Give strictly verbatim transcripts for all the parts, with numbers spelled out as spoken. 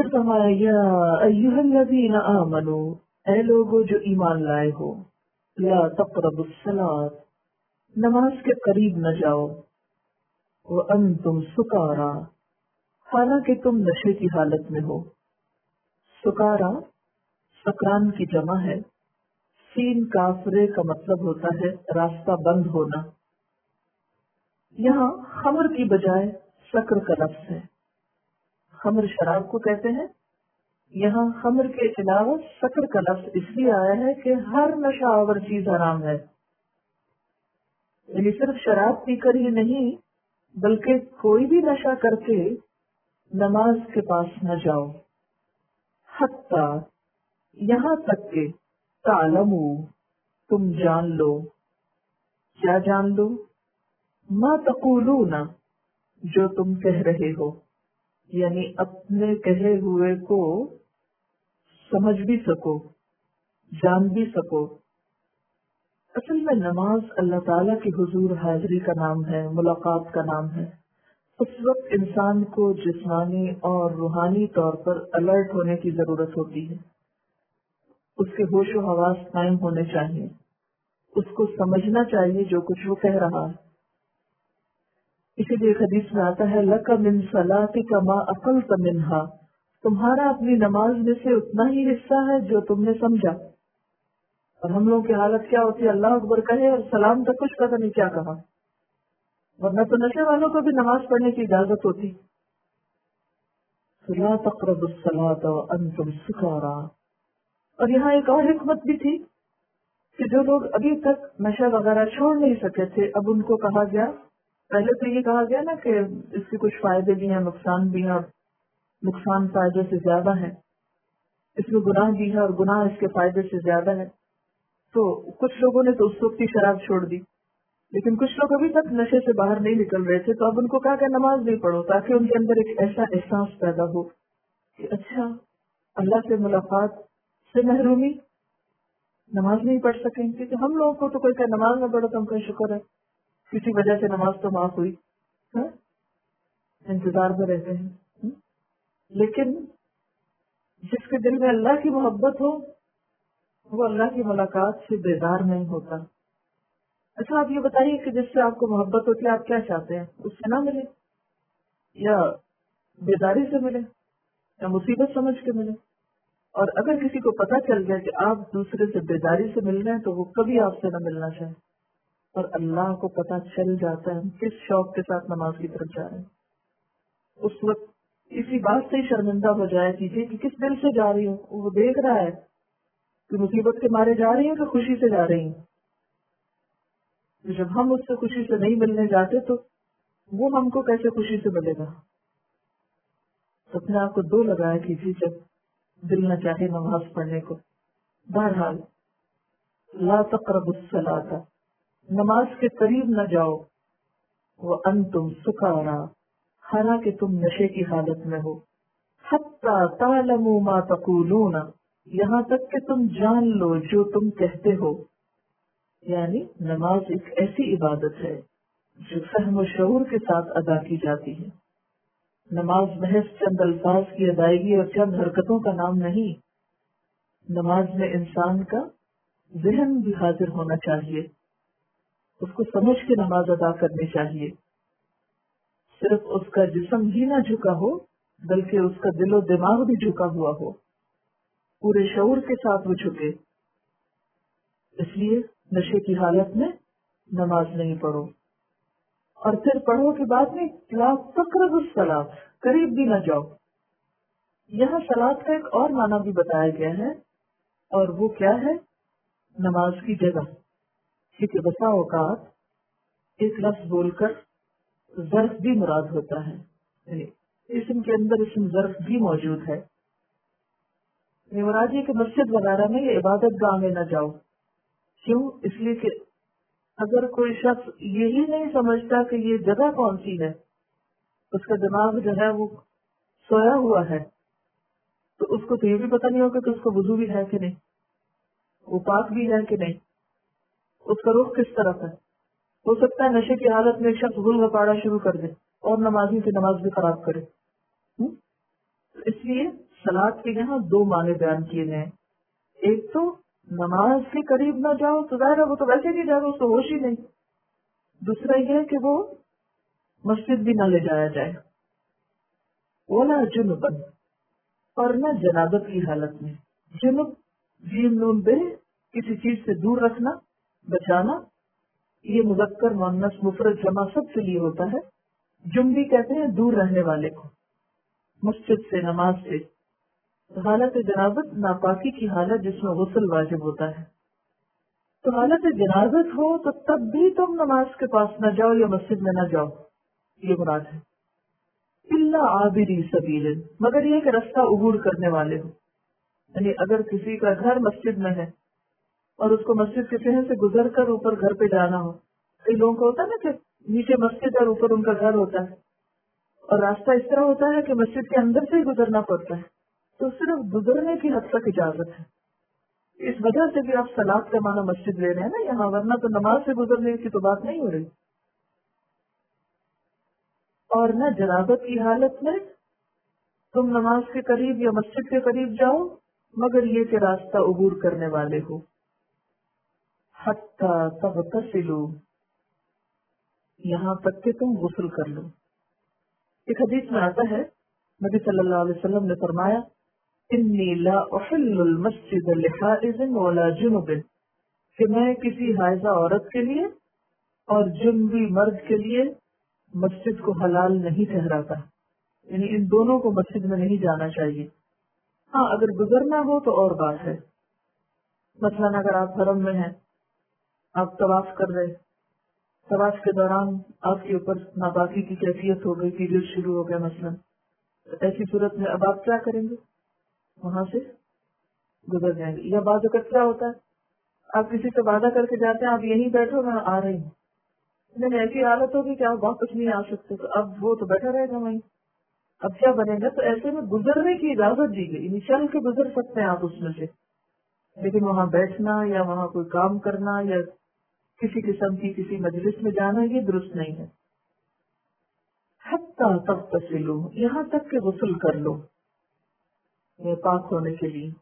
پھر فرمایا یا ایھا الذین آمنو، اے لوگو جو ایمان لائے ہو، لا تقربوا الصلاۃ، نماز کے قریب نہ جاؤ، وانتم سکارا، حالانکہ تم نشے کی حالت میں ہو۔ سکارا سکران کی جمع ہے، سین کافرے کا مطلب ہوتا ہے راستہ بند ہونا۔ یہاں خمر کی بجائے سکر کا لفظ ہے۔ خمر شراب کو کہتے ہیں، یہاں خمر کے علاوہ سکر کا لفظ اس لیے آیا ہے کہ ہر نشہ آور چیز حرام ہے، یعنی صرف شراب پی کر ہی نہیں بلکہ کوئی بھی نشہ کر کے نماز کے پاس نہ جاؤ، حتی یہاں تک کہ تعلمو، تم جان لو، کیا جان لو؟ ما تقولون، جو تم کہہ رہے ہو، یعنی اپنے کہے ہوئے کو سمجھ بھی سکو، جان بھی سکو۔ اصل میں نماز اللہ تعالیٰ کی حضور حاضری کا نام ہے، ملاقات کا نام ہے۔ اس وقت انسان کو جسمانی اور روحانی طور پر الرٹ ہونے کی ضرورت ہوتی ہے، اس کے ہوش و حواس قائم ہونے چاہیے، اس کو سمجھنا چاہیے جو کچھ وہ کہہ رہا ہے۔ اسی لیے حدیث میں آتا ہے لک من صلاتک ما عقلت منہا، تمہارا اپنی نماز میں سے اتنا ہی حصہ ہے جو تم نے سمجھا۔ اور ہم لوگوں کی حالت کیا ہوتی ہے، اللہ اکبر کہے اور سلام تک کچھ پتہ نہیں کیا کہا، ورنہ تو نشے والوں کو بھی نماز پڑھنے کی اجازت ہوتی۔ لا تقربوا الصلاۃ وانتم سکارا۔ اور یہاں ایک اور حکمت بھی تھی کہ جو لوگ ابھی تک نشہ وغیرہ چھوڑ نہیں سکے تھے، اب ان کو کہا گیا، پہلے تو یہ کہا گیا نا کہ اس کے کچھ فائدے بھی ہیں، نقصان بھی ہیں، اور نقصان فائدے سے زیادہ ہے، اس میں گناہ بھی ہے اور گناہ اس کے فائدے سے زیادہ ہے۔ تو کچھ لوگوں نے تو اس وقت ہی شراب چھوڑ دی، لیکن کچھ لوگ ابھی تک نشے سے باہر نہیں نکل رہے تھے، تو اب ان کو کہا کہ نماز نہیں پڑھو، تاکہ ان کے اندر ایک ایسا احساس پیدا ہو کہ اچھا اللہ سے ملاقات سے محرومی، نماز نہیں پڑھ سکیں، کیونکہ ہم لوگوں کو تو کوئی کہ نماز نہ پڑھو تو ہم کا شکر ہے، کسی وجہ سے نماز تو معاف ہوئی، ہاں؟ انتظار میں رہتے ہیں۔ لیکن جس کے دل میں اللہ کی محبت ہو وہ اللہ کی ملاقات سے بیزار نہیں ہوتا۔ اچھا آپ یہ بتائیے کہ جس سے آپ کو محبت ہوتی ہے آپ کیا چاہتے ہیں، اس سے نہ ملے یا بیزاری سے ملے یا مصیبت سمجھ کے ملے؟ اور اگر کسی کو پتہ چل گیا کہ آپ دوسرے سے بیزاری سے مل رہے ہیں تو وہ کبھی آپ سے نہ ملنا چاہے، اور اللہ کو پتہ چل جاتا ہے ہم کس شوق کے ساتھ نماز کی طرف جا رہے ہیں، اس وقت اسی بات سے شرمندہ ہو جایا کیجیے کہ کس دل سے جا رہی ہوں، وہ دیکھ رہا ہے کہ مصیبت کے مارے جا رہی ہیں کہ خوشی سے جا رہی ہیں۔ جب ہم اس سے خوشی سے نہیں ملنے جاتے تو وہ ہم کو کیسے خوشی سے ملے گا؟ تو اپنے آپ کو دو لگایا کیجیے جب دل نہ چاہے نماز پڑھنے کو۔ بہرحال لا تقربوا الصلاۃ، نماز کے قریب نہ جاؤ، وانتم سکارا، حالانکہ تم نشے کی حالت میں ہو، حتی تعلموا ما تقولون، یہاں تک کہ تم جان لو جو تم کہتے ہو۔ یعنی نماز ایک ایسی عبادت ہے جو فہم و شعور کے ساتھ ادا کی جاتی ہے۔ نماز محض چند الفاظ کی ادائیگی اور چند حرکتوں کا نام نہیں، نماز میں انسان کا ذہن بھی حاضر ہونا چاہیے، اس کو سمجھ کے نماز ادا کرنی چاہیے۔ صرف اس کا جسم ہی نہ جھکا ہو بلکہ اس کا دل و دماغ بھی جھکا ہوا ہو، پورے شعور کے ساتھ وہ جھکے۔ اس لیے نشے کی حالت میں نماز نہیں پڑھو، اور پھر پڑھو کے بعد میں لا تقربوا الصلاۃ، قریب بھی نہ جاؤ۔ یہاں صلاۃ کا ایک اور معنی بھی بتایا گیا ہے، اور وہ کیا ہے؟ نماز کی جگہ۔ کیونکہ بسا اوقات ایک لفظ بول کر ظرف بھی مراد ہوتا ہے، یعنی اسم کے اندر اسم ظرف بھی موجود ہے۔ مراد یہ کہ مسجد وغیرہ میں یا عبادت گاہ میں نہ جاؤ۔ کیوں؟ اس لیے کہ اگر کوئی شخص یہی نہیں سمجھتا کہ یہ جگہ کون سی ہے، اس کا دماغ جو ہے وہ سویا ہوا ہے، تو اس کو تو یہ بھی پتہ نہیں ہوگا کہ اس کا وضو بھی ہے کہ نہیں، وہ پاک بھی ہے کہ نہیں، اس کا رخ کس طرف ہے۔ ہو سکتا ہے نشے کی حالت میں ایک شخص گل گپاڑا شروع کر دے اور نمازی سے نماز بھی خراب کرے۔ اس لیے सलात के यहाँ दो माने बयान किए गए हैं। एक तो नमाज के करीब ना जाओ, तो जाहिर है वो तो वैसे नहीं जाएगा, उसको होश ही नहीं। दूसरा ये है कि वो मस्जिद भी न ले जाया जाए। वला जुनुबन, और न जनाबत की हालत में। जुनुब जीम नून बे, किसी चीज से दूर रखना, बचाना। ये मुज़क्कर मुअन्नस मुफरद जमा सब के लिए होता है। जुम्बी कहते हैं दूर रहने वाले को, मस्जिद से, नमाज से। तो हालत जनाबत नापाकी की हालत जिसमें गुस्ल वाजिब होता है। तो हालत जनाबत हो तो तब भी तुम नमाज के पास न जाओ या मस्जिद में न जाओ, ये मुराद है। इल्ला आबिरी सबील, मगर ये कि रास्ता उबूर करने वाले हो। यानी अगर किसी का घर मस्जिद में है और उसको मस्जिद के शहर से गुजर कर ऊपर घर पे जाना हो, कई लोगों को होता है ना कि नीचे मस्जिद और ऊपर उनका घर होता है, और रास्ता इस तरह होता है कि मस्जिद के अंदर से ही गुजरना पड़ता है, तो सिर्फ गुजरने की हद तक इजाजत है। इस वजह से भी आप सलात का माना मस्जिद ले रहे हैं ना यहाँ, वरना तो नमाज से गुजरने की तो बात नहीं हो रही। और न जनाबत की हालत में तुम नमाज के करीब या मस्जिद के करीब जाओ, मगर ये कि रास्ता उबूर करने वाले हो। हत्ता तगतसिलू, यहाँ तक कि तुम गुस्ल कर लो। एक हदीस में आता है, नबी सल्लल्लाहु अलैहि वसल्लम ने फरमाया, इन्नी ला उहिल्लुल मस्जिद लिहाइज़िन वला जुनुबिन, कि मैं किसी हाइजा औरत के लिए और जुनबी मर्द के लिए मस्जिद को हलाल नहीं ठहराता। यानी इन दोनों को मस्जिद में नहीं जाना चाहिए। हाँ, अगर गुजरना हो तो और बात है। मसलन अगर आप हरम में हैं, आप तवाफ कर रहे, तवाफ के दौरान आपके ऊपर नापाकी की कैफियत हो गई, पीरियड शुरू हो गया मसलन, तो ऐसी सूरत में अब आप क्या करेंगे? वहां से गुजर जाएंगे। या बाद वक्त क्या होता है, आप किसी से वादा करके जाते हैं, आप यहीं बैठो, मैं आ रही हूँ, लेकिन ऐसी हालत होगी कि आप वापस नहीं आ सकते, तो अब वो तो बैठा रहेगा वहीं। अब क्या बनेगा? तो ऐसे में गुजरने की इजाजत दी गई, चल के गुजर सकते हैं आप उसमें से, लेकिन वहां बैठना या वहां कोई काम करना या किसी किस्म की किसी मजलिस में जाना, ये दुरुस्त नहीं है। हत्ता तब तसिलू, यहाँ तक के गुस्ल कर लो ये पाक होने के लिए।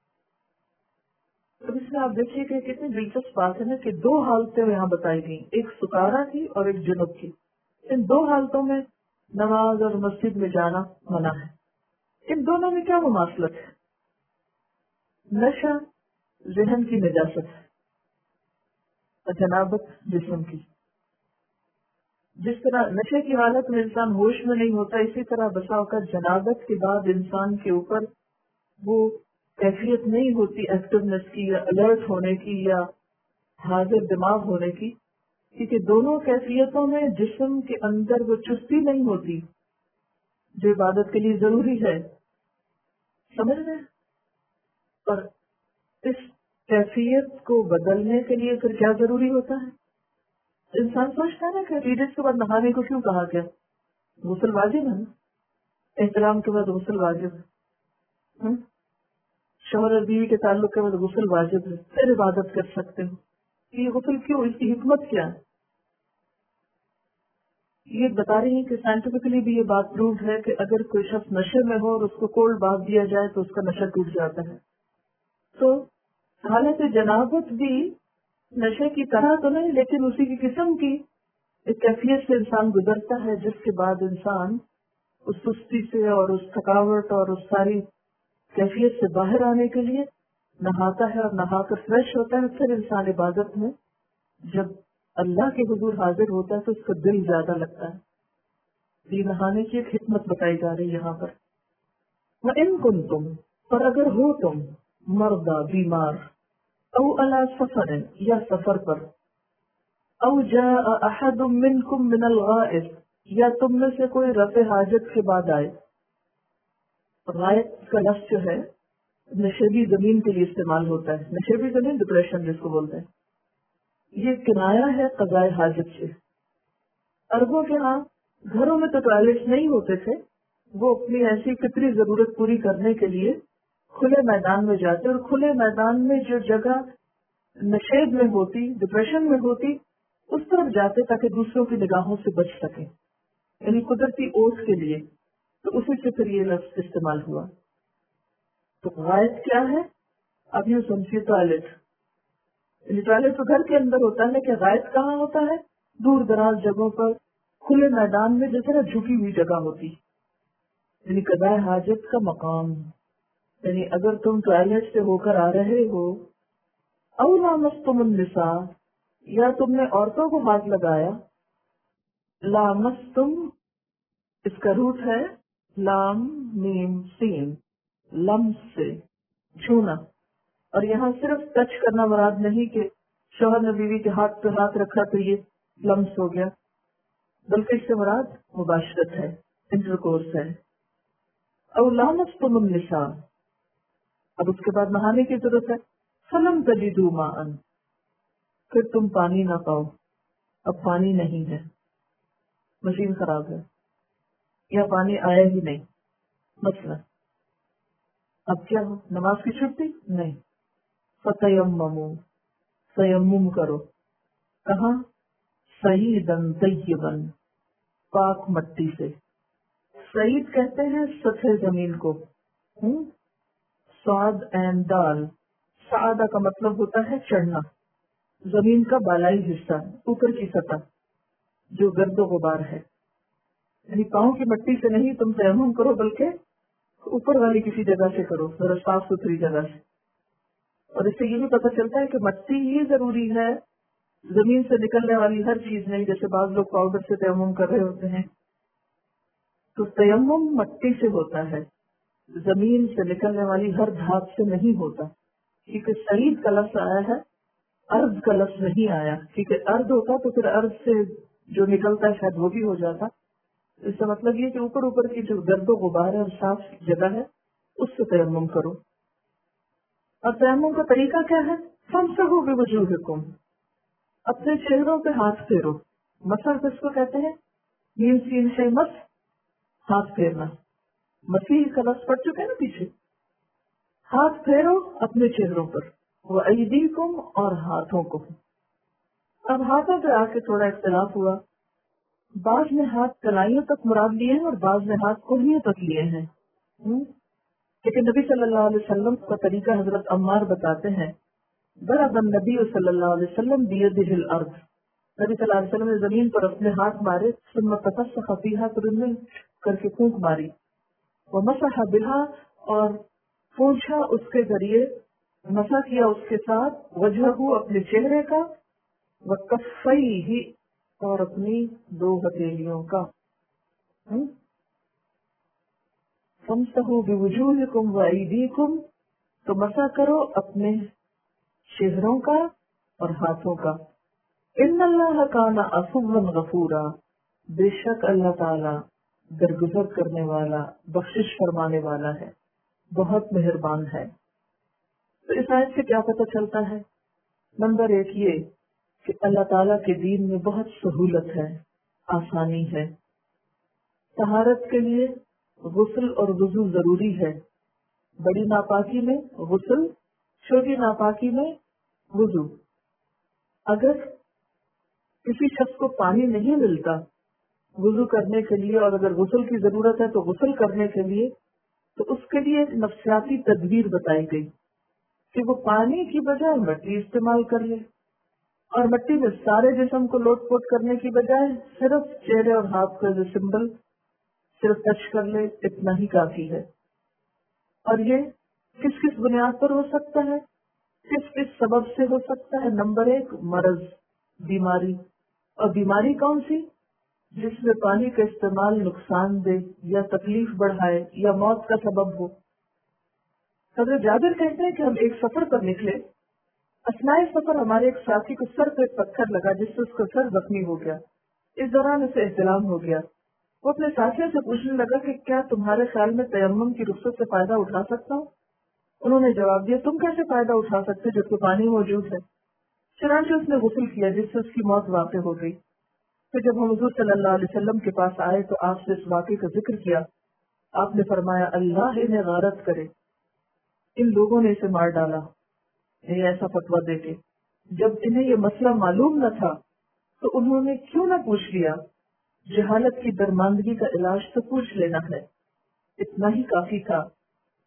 तो इसमें आप देखिए कि कितनी दिलचस्प बात है ना कि दो हालतें यहाँ बताई गई, एक सुकारा की और एक जुनुब की। इन दो हालतों में नमाज और मस्जिद में जाना मना है। इन दोनों में क्या मुमासलत है? नशा ज़हन की नजासत है और जनाबत जिस्म की। जिस तरह नशे की हालत में इंसान होश में नहीं होता, इसी तरह बसा होकर जनाबत के बाद इंसान के ऊपर वो कैफियत नहीं होती एक्टिवनेस की या अलर्ट होने की या हाजिर दिमाग होने की, क्योंकि दोनों कैफियतों में जिस्म के अंदर वो चुस्ती नहीं होती जो इबादत के लिए जरूरी है। समझ रहे? और इस कैफियत को बदलने के लिए फिर क्या जरूरी होता है? इंसान सोचता है ना कि पीरियड्स के बाद नहाने को क्यों कहा गया? गुस्ल वाजिब है ना, एहतराम के बाद गुस्ल वाजिब है, शौहर और बीवी के ताल्लुक के बाद गुस्ल वाजिब है, फिर इबादत कर सकते हो। ये गुस्ल क्यों, इसकी हिकमत क्या है? ये बता रही है कि साइंटिफिकली भी ये बात प्रूव है कि अगर कोई शख्स नशे में हो और उसको कोल्ड बाथ दिया जाए तो उसका नशा टूट जाता है। तो हालत जनाबत भी नशे की तरह तो नहीं, लेकिन उसी की किस्म की एक कैफियत से इंसान गुजरता है, जिसके बाद इंसान उस सुस्ती से और उस थकावट और उस सारी कैफियत से बाहर आने के लिए नहाता है, और नहाकर फ्रेश होता है। फिर इंसान इबादत में जब अल्लाह के हुजूर हाजिर होता है तो उसका दिल ज्यादा लगता है। ये नहाने की एक हिकमत बताई जा रही है यहाँ पर। वह इन कुन तुम, पर अगर हो तुम मर्दा बीमार, औ अला सफरन, या सफर पर, औ जा अहदुम मिनकुम मिनल गाइब, या तुम में से कोई रफ़े हाजत के बाद आए। गायब का लफ्ज़ जो है नशेबी जमीन के लिए इस्तेमाल होता है। नशेबी जमीन डिप्रेशन जिसको बोलते हैं, ये किनाया है क़ज़ाए हाजत से। अरबों के यहाँ घरों में तो टॉयलेट्स नहीं होते थे, वो अपनी ऐसी फितरी जरूरत पूरी करने के लिए खुले मैदान में जाते, और खुले मैदान में जो जगह नशेब में होती, डिप्रेशन में होती, उस तरफ जाते ताकि दूसरों की निगाहों से बच सके, यानी कुदरती ओट के लिए। तो उसी से फिर ये लफ्ज़ इस्तेमाल हुआ। تو غائط کیا ہے؟ اب یہ سمجھیے ٹوائلٹ، یعنی ٹوائلٹ تو گھر کے اندر ہوتا ہے کہ غائط کہاں ہوتا ہے؟ دور دراز جگہوں پر، کھلے میدان میں جیسے نا جھکی ہوئی جگہ ہوتی، یعنی قضاء حاجت کا مقام. یعنی اگر تم ٹوائلٹ سے ہو کر آ رہے ہو، او لامستم النساء، یا تم نے عورتوں کو ہاتھ لگایا. لامستم اس کا روٹ ہے لام میم سین، لمس سے چھونا، اور یہاں صرف ٹچ کرنا مراد نہیں کہ شوہر نے بیوی کے ہاتھ پہ ہاتھ رکھا تو یہ لمس ہو گیا، بلکہ اس سے مراد مباشرت ہے، انٹر کورس ہے. او لامستم النساء، اب اس کے بعد نہانے کی ضرورت ہے. فلم تجدوا ماء، پھر تم پانی نہ پاؤ، اب پانی نہیں ہے، مشین خراب ہے یا پانی آیا ہی نہیں مثلا، اب کیا ہو؟ نماز کی چھٹی نہیں. فتیمموا، تیمم کرو. کہاں؟ صعیدن طیبن، پاک مٹی سے. سعید کہتے ہیں سطح زمین کو. ہم؟ سعد اینڈ دال، سعادہ کا مطلب ہوتا ہے چڑھنا، زمین کا بالائی حصہ، اوپر کی سطح جو گرد و غبار ہے. یعنی پاؤں کی مٹی سے نہیں تم تیمم کرو، بلکہ اوپر والی کسی جگہ سے کرو، ذرا صاف ستھری جگہ سے. اور اس سے یہ بھی پتہ چلتا ہے کہ مٹی ہی ضروری ہے، زمین سے نکلنے والی ہر چیز نہیں. جیسے بعض لوگ پاؤڈر سے تیمم کر رہے ہوتے ہیں، تو تیمم مٹی سے ہوتا ہے، زمین سے نکلنے والی ہر دھات سے نہیں ہوتا. کیونکہ سعید کا لفظ آیا ہے، ارض کا لفظ نہیں آیا. کیونکہ ارض ہوتا تو پھر ارض سے جو نکلتا ہے شاید وہ بھی ہو جاتا. اس کا مطلب یہ کہ اوپر اوپر کی جو گرد و غبار ہے اور صاف جگہ ہے اس سے تیمم کرو. اور تیمم کا طریقہ کیا ہے؟ فامسحوا بوجوہکم، اپنے چہروں پہ ہاتھ پھیرو. مسح کس کو کہتے ہیں؟ میم سین سے مس، ہاتھ پھیرنا. مسیح کا لفظ پڑ چکے نا پیچھے. ہاتھ پھیرو اپنے چہروں پر، وہ ایدیکم، اور ہاتھوں کو. اب ہاتھوں پہ آ کے تھوڑا اختلاف ہوا، بعض نے ہاتھ کلائیوں تک مراد لیے ہیں اور بعض نے ہاتھ کوہنیوں تک لیے ہیں. لیکن نبی صلی اللہ علیہ وسلم کا طریقہ حضرت عمار بتاتے ہیں، ضرب النبی صلی اللہ علیہ وسلم بیدہ الارض، نبی صلی اللہ علیہ وسلم نے زمین پر اپنے ہاتھ مارے، ثم تفسخ فیہا، پھر ان میں کر کے پھونک ماری، ومسح بہا، اور پوچھا اس کے ذریعے، مسح کیا اس کے ساتھ، وجہہ، اپنے چہرے کا، وکفیہ، اور اپنی دو ہتھیلیوں کا. فامسحوا بوجوہکم وایدیکم، تو مسح کرو اپنے چہروں کا اور ہاتھوں کا. ان اللہ کان عفوا غفورا، بے شک اللہ تعالی درگزر کرنے والا، بخشش فرمانے والا ہے، بہت مہربان ہے. تو اس آیت سے کیا پتہ چلتا ہے؟ نمبر ایک یہ کہ اللہ تعالیٰ کے دین میں بہت سہولت ہے، آسانی ہے. طہارت کے لیے غسل اور وضو ضروری ہے. بڑی ناپاکی میں غسل، چھوٹی ناپاکی میں وضو. اگر کسی شخص کو پانی نہیں ملتا وضو کرنے کے لیے، اور اگر غسل کی ضرورت ہے تو غسل کرنے کے لیے، تو اس کے لیے ایک نفسیاتی تدبیر بتائی گئی کہ وہ پانی کی بجائے مٹی استعمال کر لے، اور مٹی میں سارے جسم کو لوٹ پوٹ کرنے کی بجائے صرف چہرے اور ہاتھ کا جو سمبل صرف ٹچ کر لے، اتنا ہی کافی ہے. اور یہ کس کس بنیاد پر ہو سکتا ہے، کس کس سبب سے ہو سکتا ہے؟ نمبر ایک مرض، بیماری. اور بیماری کون سی؟ جس میں پانی کا استعمال نقصان دے یا تکلیف بڑھائے یا موت کا سبب ہو. حضرت جابر کہتے ہیں کہ ہم ایک سفر پر نکلے، اثناء سفر ہمارے ایک ساتھی کو سر پہ پتھر لگا جس سے اس کا سر زخمی ہو گیا. اس دوران اسے احتلام ہو گیا. وہ اپنے ساتھیوں سے پوچھنے لگا کہ کیا تمہارے خیال میں تیمم کی رخصت سے فائدہ اٹھا سکتا ہوں؟ انہوں نے جواب دیا، تم کیسے فائدہ اٹھا سکتے جبکہ پانی موجود ہے؟ چنانچہ اس نے غسل کیا جس سے اس کی موت واقع ہو گئی. پھر جب ہم حضور صلی اللہ علیہ وسلم کے پاس آئے تو آپ سے اس واقعے کا ذکر کیا. آپ نے فرمایا، اللہ انہیں غارت کرے، ان لوگوں نے اسے مار ڈالا. یہ ایسا فتویٰ دے کے جب انہیں یہ مسئلہ معلوم نہ تھا تو انہوں نے کیوں نہ پوچھ لیا؟ جہالت کی درماندگی کا علاج تو پوچھ لینا ہے، اتنا ہی کافی تھا.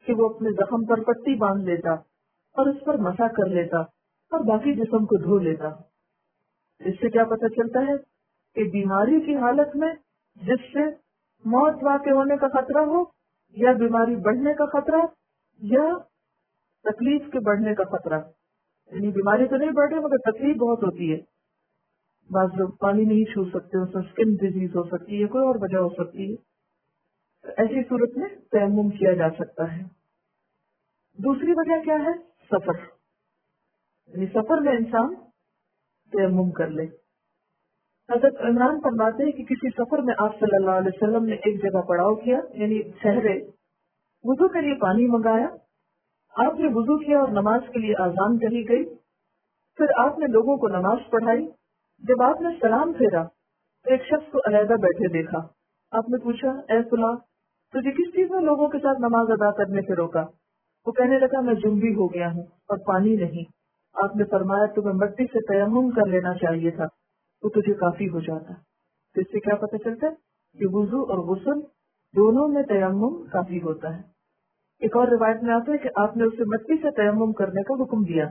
کہ وہ اپنے زخم پر پٹی باندھ لیتا اور اس پر مسا کر لیتا اور باقی جسم کو دھو لیتا۔ اس سے کیا پتہ چلتا ہے کہ بیماری کی حالت میں جس سے موت واقع ہونے کا خطرہ ہو یا بیماری بڑھنے کا خطرہ یا تکلیف کے بڑھنے کا خطرہ، یعنی بیماری تو نہیں بڑھ رہی مگر تکلیف بہت ہوتی ہے، بعض لوگ پانی نہیں چھو سکتے، اس میں اسکن ڈیزیز ہو سکتی ہے، کوئی اور وجہ ہو سکتی ہے، ایسی صورت میں تیمم کیا جا سکتا ہے۔ دوسری وجہ کیا ہے؟ سفر، یعنی سفر میں انسان تیمم کر لے۔ حضرت عمران فرماتے ہیں کہ کسی سفر میں آپ صلی اللہ علیہ وسلم نے ایک جگہ پڑاؤ کیا، یعنی ٹھہرے، وضو کے لیے پانی منگایا، آپ نے وضو کیا اور نماز کے لیے اذان کہی گئی، پھر آپ نے لوگوں کو نماز پڑھائی۔ جب آپ نے سلام پھیرا تو ایک شخص کو علیحدہ بیٹھے دیکھا۔ آپ نے پوچھا، اے فلاں، تجھے کس چیز میں لوگوں کے ساتھ نماز ادا کرنے سے روکا؟ وہ کہنے لگا، میں جنبی ہو گیا ہوں اور پانی نہیں۔ آپ نے فرمایا، تمہیں مٹی سے تیمم کر لینا چاہیے تھا، تو تجھے کافی ہو جاتا۔ تو اس سے کیا پتہ چلتا ہے کہ وضو اور غسل دونوں میں تیمم کافی ہوتا ہے۔ ایک اور روایت میں آتا ہے کہ آپ نے اسے مٹی سے تیمم کرنے کا حکم دیا۔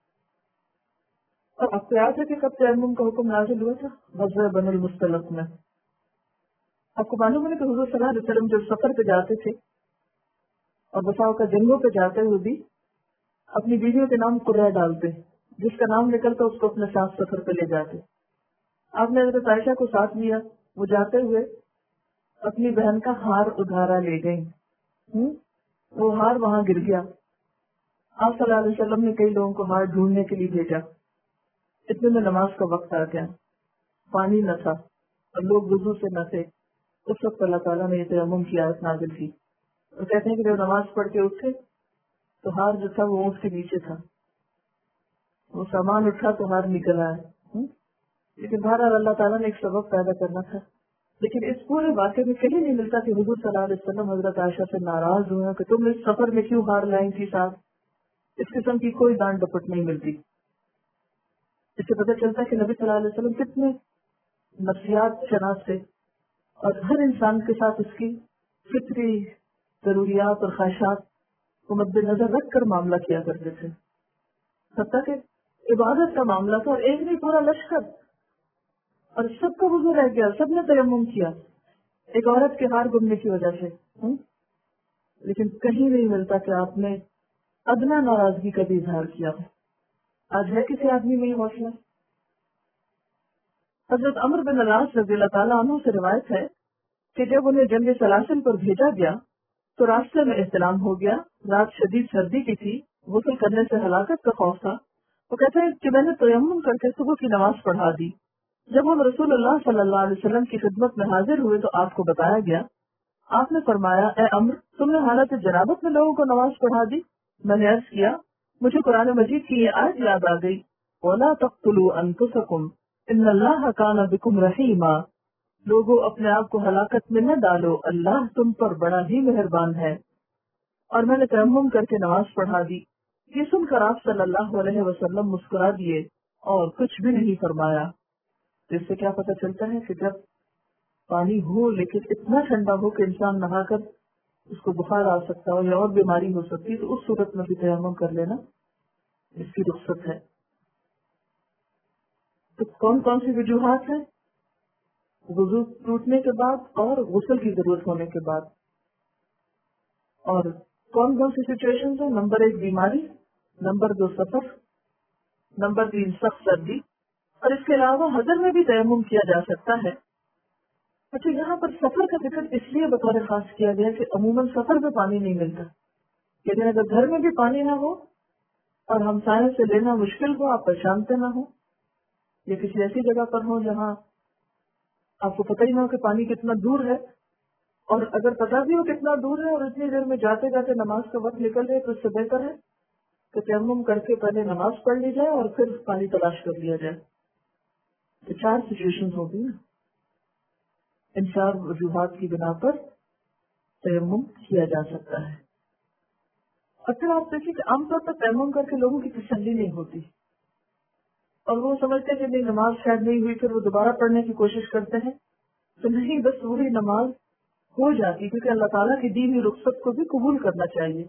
اور آپ کو یاد ہے کہ کب تیمم کا حکم نازل ہوا تھا؟ غزوہ بنو المصطلق میں۔ آپ کو معلوم ہے کہ حضور صلی اللہ علیہ وسلم جب سفر پہ جاتے تھے اور بساؤ کا جنگوں پہ جاتے ہوئے بھی اپنی بیویوں کے نام قرہ ڈالتے، جس کا نام نکلتا اس کو اپنے ساتھ سفر پہ لے جاتے۔ آپ نے حضرت عائشہ کو ساتھ لیا، وہ جاتے ہوئے اپنی بہن کا ہار ادھارا لے گئی، ہوں وہ ہار وہاں گر گیا۔ آپ صلی اللہ علیہ وسلم نے کئی لوگوں کو ہار ڈھونڈنے کے لیے بھیجا، اتنے میں نماز کا وقت آ گیا، پانی نہ تھا اور لوگ وضو سے نہ تھے۔ اس وقت اللہ تعالیٰ نے یہ تیمم کی آیت نازل کی، اور کہتے ہیں کہ جب نماز پڑھ کے اٹھے تو ہار جو تھا وہ اونٹ کے نیچے تھا، وہ سامان اٹھا تو ہار نکل آیا۔ لیکن بہرحال اللہ تعالیٰ نے ایک سبب پیدا کرنا تھا۔ لیکن اس پورے واقعے میں کہیں نہیں ملتا کہ حضور صلی اللہ علیہ وسلم حضرت عائشہ سے ناراض ہوئے کہ تم اس سفر میں کیوں ہار لائیں تھی ساتھ، اس قسم کی کوئی ڈانٹ ڈپٹ نہیں ملتی۔ اس سے پتہ چلتا ہے کہ نبی صلی اللہ علیہ وسلم کتنے نفسیات شناس تھے اور ہر انسان کے ساتھ اس کی فطری ضروریات اور خواہشات کو مد نظر رکھ کر معاملہ کیا کرتے تھے۔ حتیٰ کہ عبادت کا معاملہ تھا اور ایک نہیں پورا لشکر، اور سب کا وضو رہ گیا، سب نے تیمم کیا ایک عورت کے ہار گمنے کی وجہ سے۔ لیکن کہیں نہیں ملتا کہ آپ نے ادنا ناراضگی کا بھی اظہار کیا ہو۔ آج ہے کسی آدمی میں یہ حوصلہ؟ حضرت عمرو بن العاص رضی اللہ تعالیٰ عنہ سے روایت ہے کہ جب انہیں جنگ سلاسل پر بھیجا گیا تو راستے میں احتلام ہو گیا، رات شدید سردی کی تھی، غسل کرنے سے ہلاکت کا خوف تھا۔ وہ کہتے ہیں کہ میں نے تیمم کر کے صبح کی نماز پڑھا دی۔ جب ہم رسول اللہ صلی اللہ علیہ وسلم کی خدمت میں حاضر ہوئے تو آپ کو بتایا گیا، آپ نے فرمایا، اے عمرو، تم نے حالت جنابت میں لوگوں کو نماز پڑھا دی؟ میں نے عرض کیا، مجھے قرآن مجید کی یہ آیت یاد آ گئی، وَلَا تَقْتُلُوا أَنفُسَكُمْ إِنَّ اللَّهَ كَانَ بِكُمْ رَحِيمًا، لوگوں اپنے آپ کو ہلاکت میں نہ ڈالو، اللہ تم پر بڑا ہی مہربان ہے۔ اور میں نے تیمم کر کے نماز پڑھا دی۔ یہ سن کر آپ صلی اللہ علیہ وسلم مسکرا دیے اور کچھ بھی نہیں فرمایا۔ اس سے کیا پتہ چلتا ہے کہ جب پانی ہو لیکن اتنا ٹھنڈا ہو کہ انسان نہا کر اس کو بخار آ سکتا ہو یا اور بیماری ہو سکتی ہے، تو اس صورت میں بھی تیمم کر لینا اس کی رخصت ہے۔ تو کون کون سی وجوہات ہیں؟ وضو ٹوٹنے کے بعد اور غسل کی ضرورت ہونے کے بعد۔ اور کون کون سی سچویشن ہیں؟ نمبر ایک بیماری، نمبر دو سفر، نمبر تین سخت سردی، اور اس کے علاوہ حضر میں بھی تیمم کیا جا سکتا ہے۔ اچھا، یہاں پر سفر کا ذکر اس لیے بطور خاص کیا گیا کہ عموماً سفر میں پانی نہیں ملتا، لیکن اگر گھر میں بھی پانی نہ ہو اور ہمسائے سے لینا مشکل ہو، آپ پہچانتے نہ ہو یا کسی ایسی جگہ پر ہو جہاں آپ کو پتہ ہی نہ ہو کہ پانی کتنا دور ہے، اور اگر پتہ بھی ہو کتنا دور ہے اور اتنی دیر میں جاتے جاتے نماز کا وقت نکل جائے، تو اس سے بہتر ہے کہ تیمم کر کے پہلے نماز پڑھ لی جائے اور پھر پانی تلاش کر لیا جائے۔ تو چار سچویشن ہوگی نا، ان چار وجوہات کی بنا پر تیمم کیا جا سکتا ہے۔ اور پھر آپ دیکھیں کہ عام طور پر تیمم کر کے لوگوں کی تسلی نہیں ہوتی، اور وہ سمجھتے ہیں کہ نہیں نماز شاید نہیں ہوئی، پھر وہ دوبارہ پڑھنے کی کوشش کرتے ہیں۔ تو نہیں، بس وہی نماز ہو جاتی، کیونکہ اللہ تعالیٰ کی دی ہوئی رخصت کو بھی قبول کرنا چاہیے.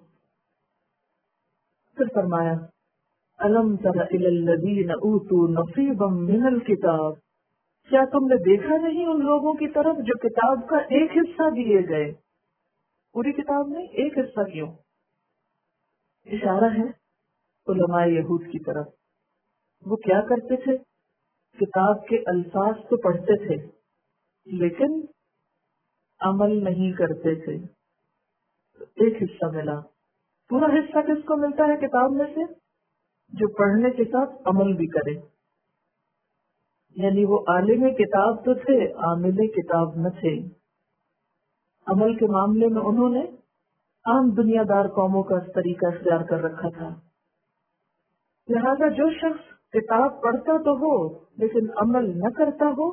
پھر فرمایا الم تر الی الذین اوتوا نصیبا من الکتاب، کیا تم نے دیکھا نہیں ان لوگوں کی طرف جو کتاب کا ایک حصہ دیے گئے؟ پوری کتاب نہیں، ایک حصہ کیوں؟ اشارہ ہے علماء یہود کی طرف. وہ کیا کرتے تھے؟ کتاب کے الفاظ تو پڑھتے تھے لیکن عمل نہیں کرتے تھے. ایک حصہ ملا. پورا حصہ کس کو ملتا ہے کتاب میں سے؟ جو پڑھنے کے ساتھ عمل بھی کرے. یعنی وہ عالم کتاب تو تھے، عامل کتاب نہ تھے. عمل کے معاملے میں انہوں نے عام دنیا دار قوموں کا طریقہ اختیار کر رکھا تھا. لہذا جو شخص کتاب پڑھتا تو ہو لیکن عمل نہ کرتا ہو،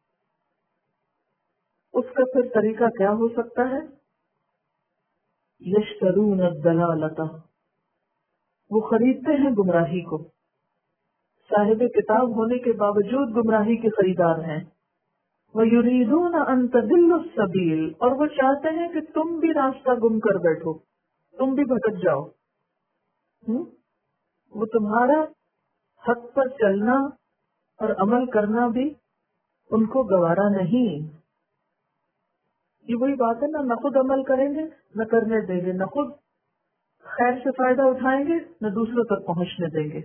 اس کا پھر طریقہ کیا ہو سکتا ہے؟ یشترون الضلالۃ، وہ خریدتے ہیں گمراہی کو. صاحب کتاب ہونے کے باوجود گمراہی کے خریدار ہیں. وَيُرِيدُونَ أَن تَضِلُّوا السَّبِيلَ، اور وہ چاہتے ہیں کہ تم بھی راستہ گم کر بیٹھو، تم بھی بھٹک جاؤ. ہم؟ وہ تمہارا حق پر چلنا اور عمل کرنا بھی ان کو گوارا نہیں. یہ وہی بات ہے نا، نہ خود عمل کریں گے نہ کرنے دیں گے، نہ خود خیر سے فائدہ اٹھائیں گے نہ دوسروں تک پہنچنے دیں گے.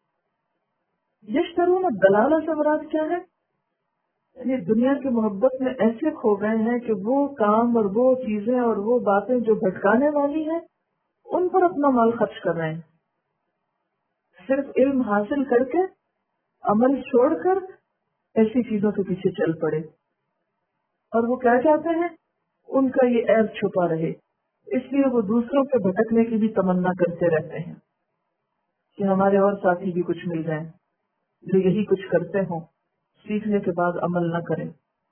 یشترون الضلالہ سے مراد کیا ہے؟ یعنی دنیا کی محبت میں ایسے کھو گئے ہیں کہ وہ کام اور وہ چیزیں اور وہ باتیں جو بھٹکانے والی ہیں ان پر اپنا مال خرچ کر رہے ہیں. صرف علم حاصل کر کے عمل چھوڑ کر ایسی چیزوں کے پیچھے چل پڑے. اور وہ کیا چاہتے ہیں؟ ان کا یہ عیب چھپا رہے، اس لیے وہ دوسروں کے بھٹکنے کی بھی تمنا کرتے رہتے ہیں کہ ہمارے اور ساتھی بھی کچھ مل جائیں جو یہی کچھ کرتے ہوں، سیکھنے کے بعد عمل نہ کریں.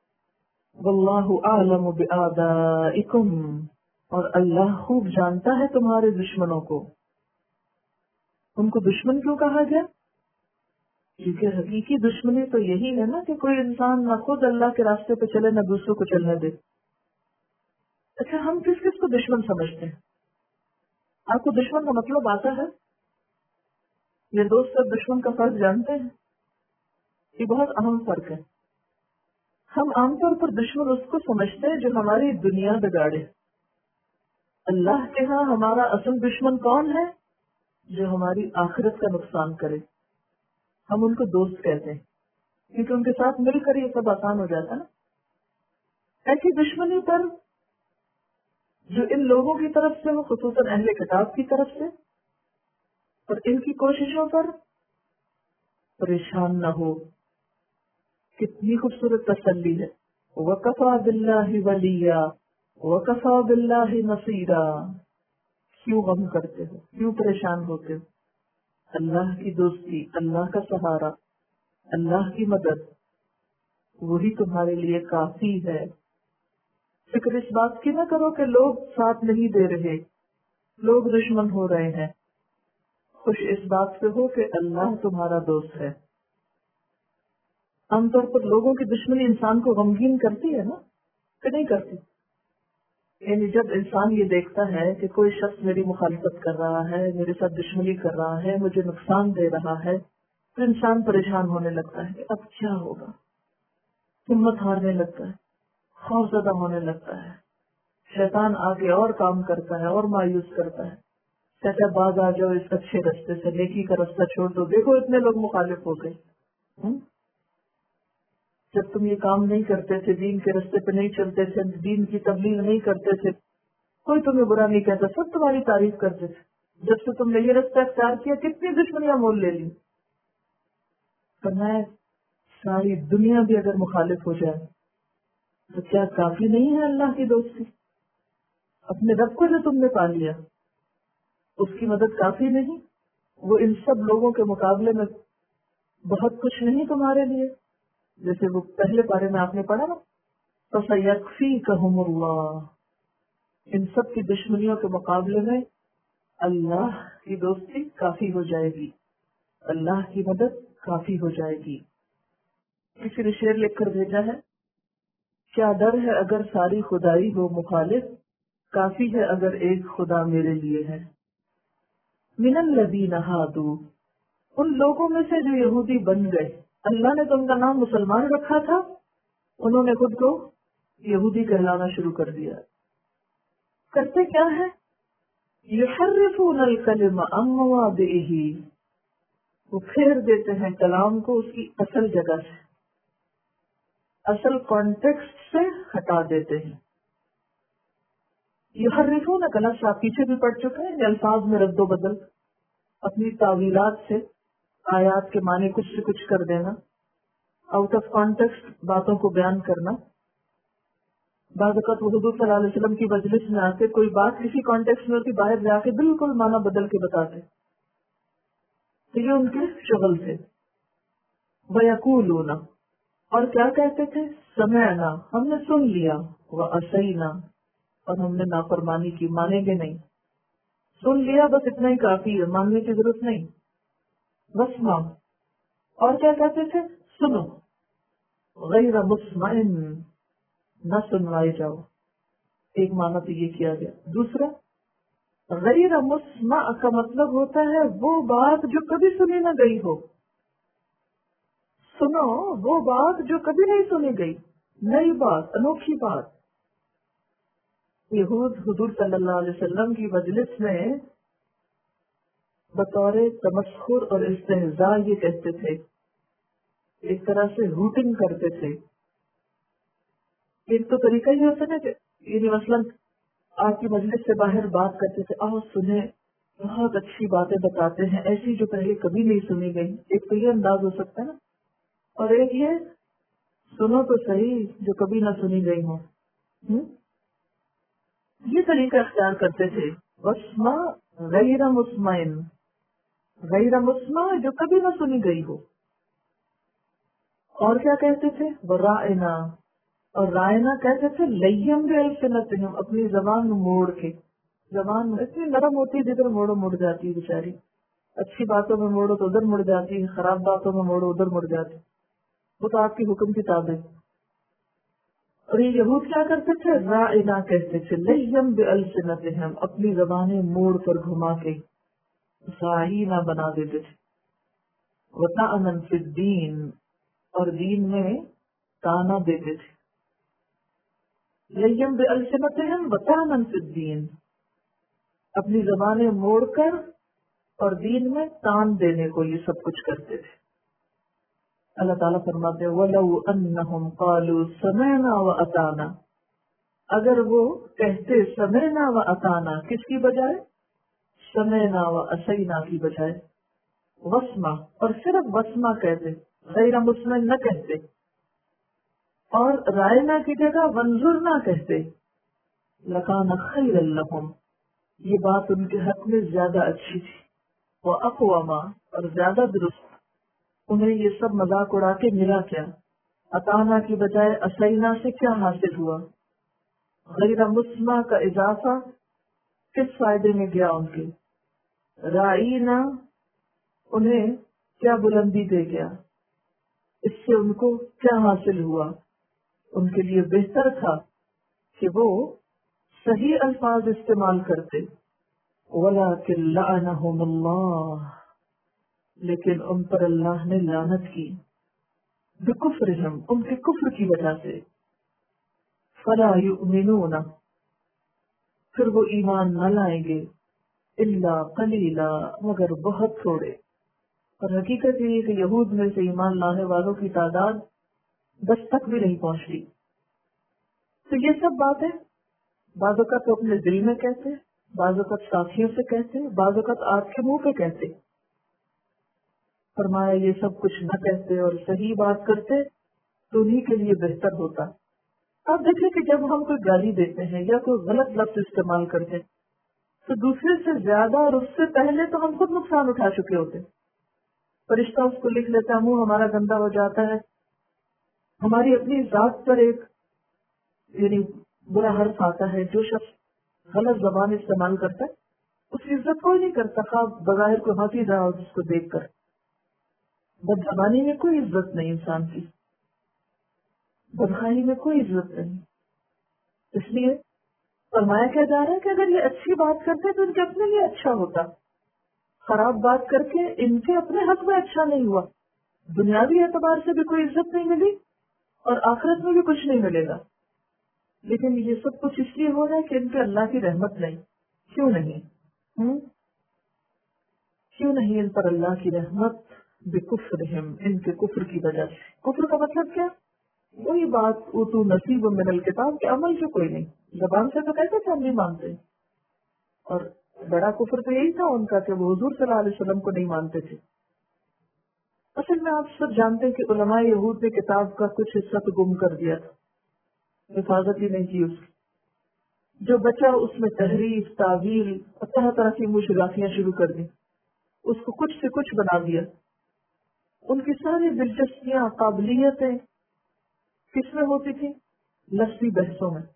واللہ اعلم بآبائکم، اور اللہ خوب جانتا ہے تمہارے دشمنوں کو. ان کو دشمن کیوں کہا گیا؟ کیونکہ حقیقی دشمنی تو یہی ہے نا کہ کوئی انسان نہ خود اللہ کے راستے پہ چلے نہ دوسروں کو چلنے دے. اچھا، ہم کس کس کو دشمن سمجھتے ہیں؟ آپ کو دشمن کا مطلب آتا ہے؟ یہ دوست اور دشمن کا فرق جانتے ہیں؟ یہ بہت اہم فرق ہے. ہم عام طور پر دشمن اس کو سمجھتے ہیں جو ہماری دنیا بگاڑے. اللہ کے ہاں ہمارا اصل دشمن کون ہے؟ جو ہماری آخرت کا نقصان کرے. ہم ان کو دوست کہتے ہیں کیونکہ ان کے ساتھ مل کر یہ سب آسان ہو جاتا ہے نا. ایسی دشمنی پر جو ان لوگوں کی طرف سے ہو، خصوصاً اہل کتاب کی طرف سے، اور ان کی کوششوں پر پریشان نہ ہو. کتنی خوبصورت تسلی ہے. وَكَفَى بِاللَّهِ وَلِيًّا وَكَفَى بِاللَّهِ نَصِيرًا. کیوں غم کرتے ہو؟ کیوں پریشان ہوتے ہو؟ اللہ کی دوستی، اللہ کا سہارا، اللہ کی مدد، وہی تمہارے لیے کافی ہے. فکر اس بات کی نہ کرو کہ لوگ ساتھ نہیں دے رہے، لوگ دشمن ہو رہے ہیں. خوش اس بات سے ہو کہ اللہ تمہارا دوست ہے. عام طور پر لوگوں کی دشمنی انسان کو غمگین کرتی ہے نا، کہ نہیں کرتی؟ یعنی جب انسان یہ دیکھتا ہے کہ کوئی شخص میری مخالفت کر رہا ہے، میرے ساتھ دشمنی کر رہا ہے، مجھے نقصان دے رہا ہے، تو انسان پریشان ہونے لگتا ہے کہ اب کیا ہوگا. ہمت ہارنے لگتا ہے، خوف زدہ ہونے لگتا ہے. شیطان آگے اور کام کرتا ہے اور مایوس کرتا ہے، کہتا ہے باز آ جاؤ اس اچھے رستے سے، نیکی کا رستہ چھوڑ دو، دیکھو اتنے لوگ مخالف ہو گئے. جب تم یہ کام نہیں کرتے تھے، دین کے رستے پہ نہیں چلتے تھے، دین کی تبلیغ نہیں کرتے تھے، کوئی تمہیں برا نہیں کہتا، سب تمہاری تعریف کرتے تھے. جب سے تم نے یہ رستہ اختیار کیا کتنی دشمنیاں مول لے لی. فرمایا ساری دنیا بھی اگر مخالف ہو جائے تو کیا کافی نہیں ہے اللہ کی دوستی؟ اپنے رب کو جو تم نے پا لیا اس کی مدد کافی نہیں؟ وہ ان سب لوگوں کے مقابلے میں بہت کچھ نہیں تمہارے لیے؟ جیسے وہ پہلے پارے میں آپ نے پڑھا نا، فَسَيَكْفِيكَهُمُ اللَّهُ، ان سب کی دشمنیوں کے مقابلے میں اللہ کی دوستی کافی ہو جائے گی، اللہ کی مدد کافی ہو جائے گی. کسی نے شعر لکھ کر بھیجا ہے کیا ڈر ہے اگر ساری خدائی ہو مخالف، کافی ہے اگر ایک خدا میرے لیے ہے۔ من الذین ہادوا، ان لوگوں میں سے جو یہودی بن گئے، اللہ نے تو ان کا نام مسلمان رکھا تھا، انہوں نے خود کو یہودی کہلانا شروع کر دیا۔ کرتے کیا ہے؟ یحرفون الکلم عن مواضعہ، وہ پھیر دیتے ہیں کلام کو اس کی اصل جگہ سے، اصل کانٹیکسٹ سے ہٹا دیتے ہیں۔ یحرفون کا لفظ آپ پیچھے بھی پڑھ چکے ہیں، الفاظ میں رد و بدل، اپنی تعویلات سے آیات کے معنی کچھ سے کچھ کر دینا، آؤٹ آف کانٹیکسٹ باتوں کو بیان کرنا۔ بعض اوقات وہ حضور صلی اللہ علیہ وسلم کی مجلس میں آتے، کوئی بات کسی کانٹیکسٹ میں ہوتی، باہر جا کے بالکل معنی بدل کے بتاتے، تو یہ ان کے شغل تھے۔ وَيَقُولُونَ، اور کیا کہتے تھے؟ سمعنا، ہم نے سن لیا، وَعَصَيْنَا، اور ہم نے نافرمانی کی، مانیں گے نہیں۔ سن لیا بس اتنا ہی کافی ہے، ماننے کی ضرورت نہیں۔ وَاسْمَعْ، اور کیا کہتے تھے؟ سنو، غیر مسمع، نہ سنوائے جاؤ، ایک معنی تو یہ کیا گیا۔ دوسرا، غیر مسمع کا مطلب ہوتا ہے وہ بات جو کبھی سنی نہ گئی ہو۔ سنو وہ بات جو کبھی نہیں سنی گئی، نئی بات، انوکھی بات۔ یہود حضور صلی اللہ علیہ وسلم کی مجلس میں بطور تمسخر اور استہزاء یہ کہتے تھے، ایک طرح سے روٹنگ کرتے تھے۔ ایک تو طریقہ یہ ہوتا ہے نا کہ یعنی مثلاً آپ کی مجلس سے باہر بات کرتے تھے، آؤ سنیں، بہت اچھی باتیں بتاتے ہیں ایسی جو پہلے کبھی نہیں سنی گئی، ایک تو یہ انداز ہو سکتا ہے نا، اور ایک یہ سنو تو صحیح جو کبھی نہ سنی گئی ہو۔ یہ طریقہ اختیار کرتے تھے۔ وَاسْمَعْ غَيْرَ مُسْمَعٍ، غیر مسمع جو کبھی نہ سنی گئی ہو۔ اور کیا کہتے تھے؟ وَرَائِنَا، اور رائنا کہتے تھے لیم بِأَلْسِنَتِهِمْ، اپنی زبان موڑ کے، زبان اتنی نرم ہوتی ہے جدھر موڑو مڑ جاتی ہے بیچاری، اچھی باتوں میں موڑو تو ادھر مڑ جاتی ہے، خراب باتوں میں موڑو ادھر مڑ جاتی، وہ تو آپ کی حکم کی تابع۔ اور یہ یہود کیا کرتے تھے؟ رائنا کہتے تھے لیم بِأَلْسِنَتِهِمْ، اپنی زبانیں موڑ کر گھما کے رائنا بنا دیتے تھے۔ وَطَعْنًا فِي الدِّينِ، اور دین میں تانا دیتے تھے۔ لیم بِأَلْسِنَتِهِمْ وَطَعْنًا فِي الدِّينِ، اپنی زبانیں موڑ کر اور دین میں تان دینے کو یہ سب کچھ کرتے تھے۔ اللہ تعالیٰ فرماتے ہیں وَلَوْ أَنَّهُمْ قَالُوا سَمِعْنَا وَأَطَعْنَا، اگر وہ کہتے سمعنا وَأَطَعْنَا، کس کی بجائے؟ سمعنا وَعَصَيْنَا کی بجائے۔ وَاسْمَعْ، اور صرف وَاسْمَعْ کہتے، غیر مسمع نہ کہتے، اور رائنا کی جگہ وَانظُرْنَا کہتے، لَكَانَ خَيْرًا لَهُمْ، یہ بات ان کے حق میں زیادہ اچھی تھی، وَأَقْوَمَا، اور زیادہ درست۔ انہیں یہ سب مذاق اڑا کے ملا کیا؟ اطانا کی بجائے اسینا سے کیا حاصل ہوا؟ غیر مسمع کا اضافہ کس فائدے میں گیا ان کے؟ رائنا انہیں کیا بلندی دے گیا؟ اس سے ان کو کیا حاصل ہوا؟ ان کے لیے بہتر تھا کہ وہ صحیح الفاظ استعمال کرتے، وَلَكِنْ لَعَنَهُمُ اللَّهُ، لیکن ان پر اللہ نے لعنت کی، بِكُفْرِهِمْ، ان کے کفر کی وجہ سے، فَلَا يُؤْمِنُونَ، پھر وہ ایمان نہ لائیں گے، إِلَّا قَلِيلًا، مگر بہت تھوڑے۔ اور حقیقت یہ ہے کہ یہود میں سے ایمان لانے والوں کی تعداد دس تک بھی نہیں پہنچتی۔ تو یہ سب باتیں بعض اوقات تو اپنے دل میں کہتے، بعض اوقات ساتھیوں سے کہتے، بعض اوقات آپ کے منہ پہ کہتے۔ فرمایا یہ سب کچھ نہ کہتے اور صحیح بات کرتے تو انہیں کے لیے بہتر ہوتا۔ آپ دیکھیں کہ جب ہم کوئی گالی دیتے ہیں یا کوئی غلط لفظ استعمال کرتے ہیں تو دوسرے سے زیادہ اور اس سے پہلے تو ہم خود نقصان اٹھا چکے ہوتے، فرشتہ اس کو لکھ لیتا ہے، منہ ہمارا گندا ہو جاتا ہے، ہماری اپنی ذات پر ایک یعنی برا حرف آتا ہے۔ جو شخص غلط زبان استعمال کرتا ہے اس کی عزت کوئی نہیں کرتا، خواب بظاہر کو ہنسی رہا ہو جس کو دیکھ کر، بد زبانی میں کوئی عزت نہیں انسان کی۔ بدخواہی میں کوئی عزت نہیں. اس لیے فرمایا کیا جا رہا ہے کہ اگر یہ اچھی بات کرتے تو ان کے اپنے لیے اچھا ہوتا, خراب بات کر کے ان کے اپنے حق میں اچھا نہیں ہوا, دنیاوی اعتبار سے بھی کوئی عزت نہیں ملی اور آخرت میں بھی کچھ نہیں ملے گا. لیکن یہ سب کچھ اس لیے ہو رہا ہے کہ ان پہ اللہ کی رحمت نہیں. کیوں نہیں؟ ہوں کیوں نہیں ان پر اللہ کی رحمت؟ بکفرہم, ان کے کفر کی وجہ سے. کفر کا مطلب کیا؟ وہی بات اوتو نصیب من الکتاب کے عمل جو کوئی نہیں. زبان سے تو کہتے تھے ہم نہیں مانتے, اور بڑا کفر تو یہی تھا ان کا کہ وہ حضور صلی اللہ علیہ وسلم کو نہیں مانتے تھے. اصل میں آپ سب جانتے ہیں کہ علماء یہود نے کتاب کا کچھ حصہ تو گم کر دیا تھا, حفاظت ہی نہیں کی اس کی. جو بچا اس میں تحریف, تعویل اور طرح طرح کی مشغافیاں شروع کر دی, اس کو کچھ سے کچھ بنا دیا. ان کی ساری دلچسپیاں, قابلیتیں کس میں ہوتی تھی؟ لفظی بحثوں میں,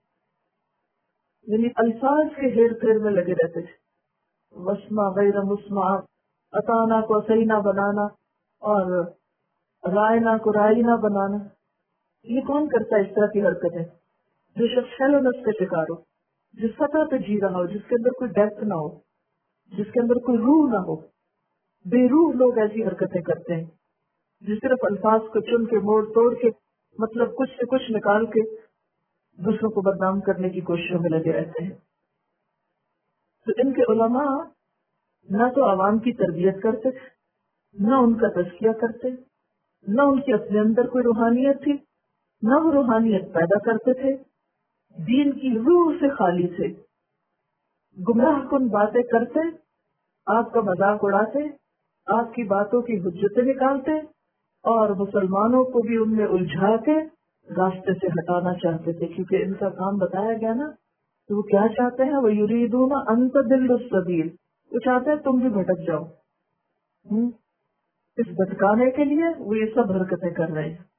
یعنی الفاظ کے ہیر پھیر میں لگے رہتے تھے. وسما غیر مسما, اتانا کو سینا بنانا اور رائنا کو رائنا بنانا. یہ کون کرتا ہے اس طرح کی حرکتیں؟ جو شخص شیلونس کا شکار ہو, جس سطح پہ جی رہا ہو, جس کے اندر کوئی ڈیپتھ نہ ہو, جس کے اندر کوئی روح نہ ہو. بے روح لوگ ایسی حرکتیں کرتے ہیں, جس صرف الفاظ کو چن کے, موڑ توڑ کے, مطلب کچھ سے کچھ نکال کے دوسروں کو بدنام کرنے کی کوششوں میں لگے رہتے ہیں. تو ان کے علماء نہ تو عوام کی تربیت کرتے تھے, نہ ان کا تزکیہ کرتے, نہ ان کے اپنے اندر کوئی روحانیت تھی, نہ وہ روحانیت پیدا کرتے تھے. دین کی روح سے خالی تھے. گمراہ کن باتیں کرتے, آپ کا مذاق اڑاتے, آپ کی باتوں کی حجتیں نکالتے, اور مسلمانوں کو بھی ان میں الجھا کے راستے سے ہٹانا چاہتے تھے. کیونکہ ان کا کام بتایا گیا نا, تو وہ کیا چاہتے ہیں؟ وہ یریدون ان تضلوا السبیل, وہ چاہتے ہیں تم بھی بھٹک جاؤ. ہم اس بھٹکانے کے لیے وہ یہ سب حرکتیں کر رہے ہیں.